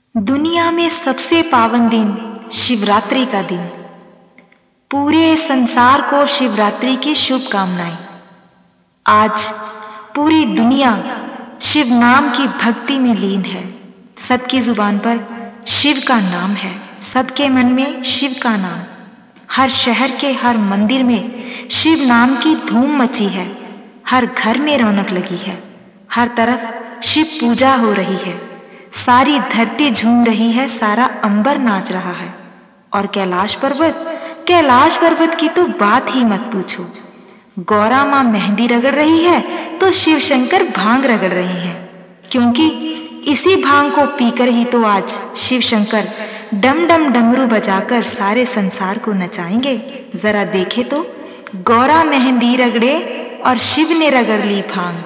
दुनिया में सबसे पावन दिन शिवरात्रि का दिन। पूरे संसार को शिवरात्रि की शुभकामनाएं। आज पूरी दुनिया शिव नाम की भक्ति में लीन है। सबकी जुबान पर शिव का नाम है, सबके मन में शिव का नाम। हर शहर के हर मंदिर में शिव नाम की धूम मची है। हर घर में रौनक लगी है, हर तरफ शिव पूजा हो रही है। सारी धरती झूम रही है, सारा अंबर नाच रहा है। और कैलाश पर्वत की तो बात ही मत पूछो। गौरा माँ मेहंदी रगड़ रही है तो शिव शंकर भांग रगड़ रहे हैं, क्योंकि इसी भांग को पीकर ही तो आज शिव शंकर डम डम डमरू बजाकर सारे संसार को नचाएंगे। जरा देखे तो, गौरा मेहंदी रगड़े और शिव ने रगड़ ली भांग।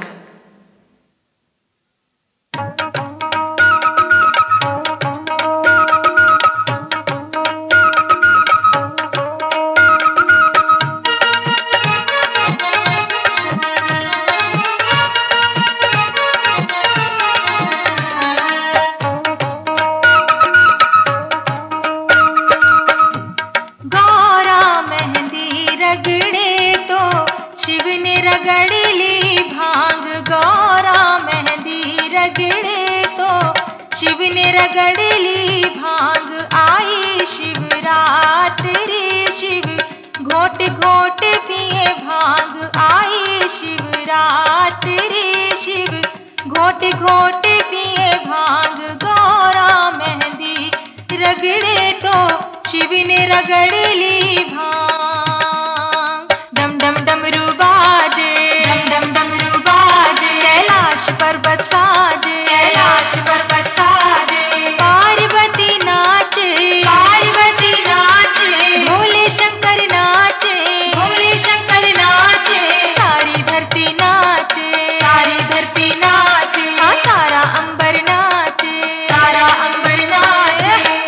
शिव ने रगड़ ली भांग, गौरा मेहंदी रगड़े तो शिव ने रगड़ ली भांग। आई शिवरात्रि, शिव घोट घोट पिए भांग। आई शिवरात्रि, शिव घोट घोट पिए भांग। गौरा मेहंदी रगड़े तो शिव ने रगड़ ली भांग। डम डम डमरू बाजे, डम डम डमरू बाजे। कैलाश पर्वत साजे, कैलाश पर्वत साजे। पार्वती नाचे, पार्वती नाचे। भोले शंकर नाचे, भोले शंकर नाचे। सारी धरती नाचे, सारी धरती नाचे। हाँ, सारा अंबर नाचे, सारा अंबर नाचे।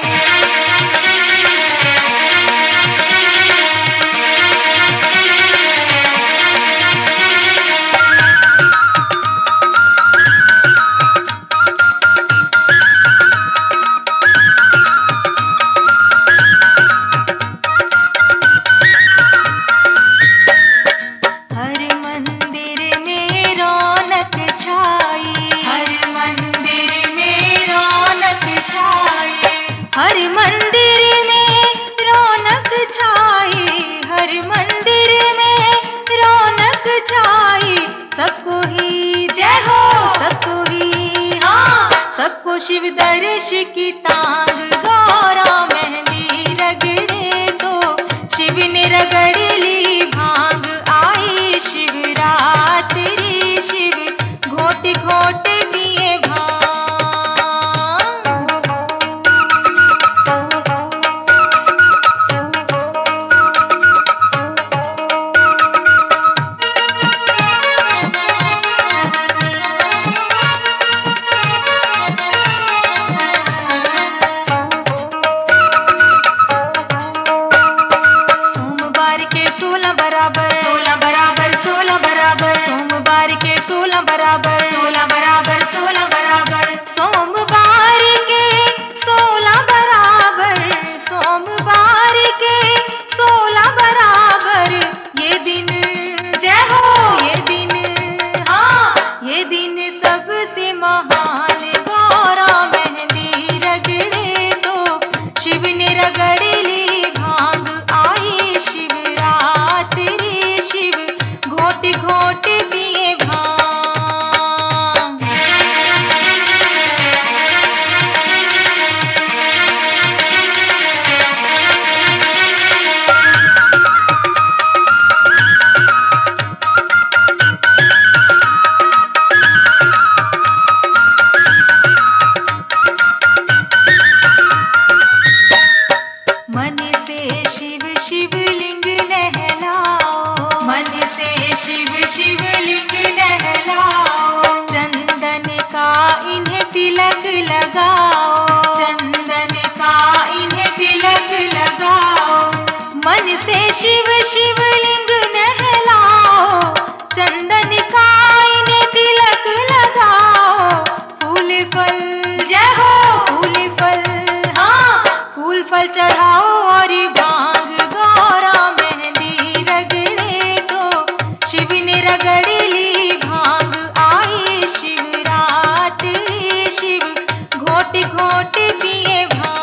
हर मंदिर में रौनक छाई, हर मंदिर में रौनक छाई। सबको ही जय हो, सबको ही हाँ, सबको शिव दर्श की तांग। गौरा मेहंदी रगड़े तो शिव ने रगड़ ली भांग। आई शिवरात्रि, शिव घोट घोट पिए भांग। सोमवार के 16 बराबर, 16 बराबर, 16 बराबर। सोमवार के 16 बराबर, सोमवार के 16 बराबर। ये दिन जय हो, ये दिन हाँ, ये दिन सबसे महान। गौरा मेहंदी रगड़े तो शिव ने रगड़ ली भांग। आई शिवरात्रि, शिव घोट घोट पिए भांग। मन से शिव शिवलिंग नहलाओ, मन से शिव शिवलिंग नहलाओ। चंदन का इन्हें तिलक लगाओ, चंदन का इन्हें तिलक लगाओ। मन से शिव शिवलिंग नहलाओ, चंदन का इन्हें तिलक लगाओ। फूल फल जय हो, फूल फल जल चढ़ाओ और भांग गौरा मेहंदी रगड़े तो शिव ने रगड़ ली भांग। आई शिवरात्रि शिव घोट घोट पिए भांग।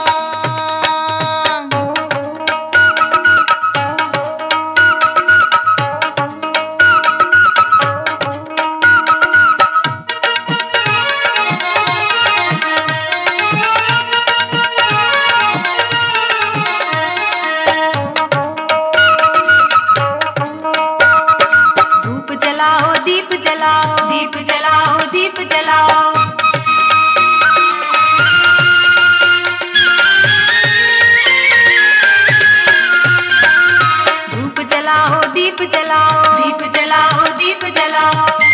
धूप जलाओ दीप जलाओ, दीप जलाओ दीप जलाओ। धूप जलाओ दीप जलाओ, दीप जलाओ दीप जलाओ।